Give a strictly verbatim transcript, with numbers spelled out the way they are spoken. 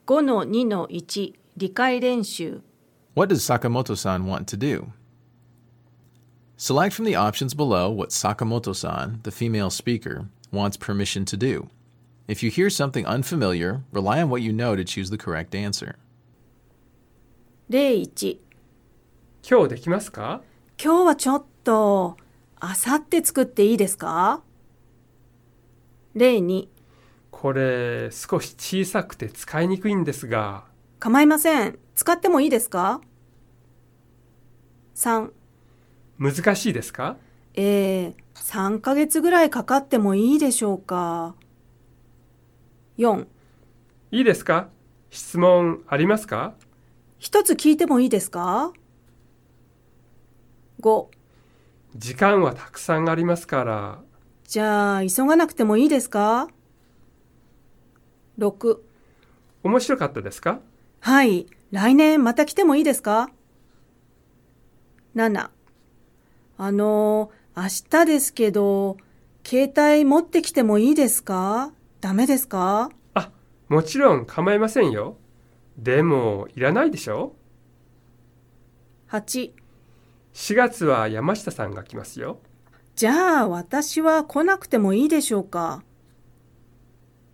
ごのにのいち 理解練習 What does Sakamoto-san want to do? Select from the options below what Sakamoto-san, the female speaker, wants permission to do. If you hear something unfamiliar, rely on what you know to choose the correct answer. 例いち今日できますか？ 今日はちょっと、あさって作っていいですか？例にこれ少し小さくて使いにくいんですが。 構いません。使ってもいいですか？さん難しいですか？ えー、さんかげつぐらいかかってもいいでしょうか？よんいいですか？質問ありますか？ 一つ聞いてもいいですか？ご時間はたくさんありますから。 じゃあ急がなくてもいいですか？ろく面白かったですか？ はい、来年また来てもいいですか？ななあの、明日ですけど、携帯持ってきてもいいですか？ダメですか？ あ、もちろん構いませんよ。でも、いらないでしょ？ はちしがつは山下さんが来ますよ。 じゃあ私は来なくてもいいでしょうか？